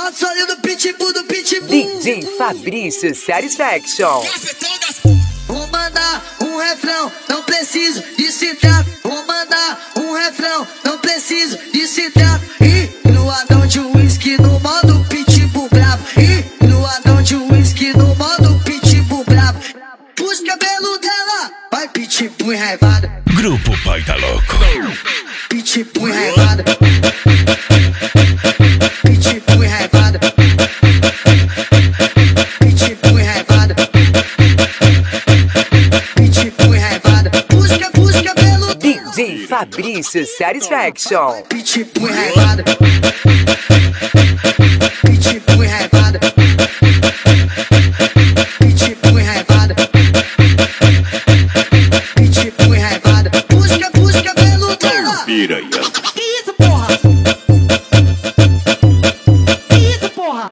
Nosso olho do pitbull, do pitbull. DJ Fabrício Satisfaction. Vou mandar um refrão, não preciso de citar. Vou mandar um refrão, não preciso de citar. E no anão de whisky no modo pitbull bravo. E no anão de whisky no modo pitbull bravo. Puxa o cabelo dela, vai pitbull enraivada. Grupo Pai tá Louco. Pitbull enraivada. Pitbull enraivada. Pitbull enraivada. Pitbull enraivada. Puxa o cabelo. DJ Fabrício Satisfaction. Pitbull enraivada.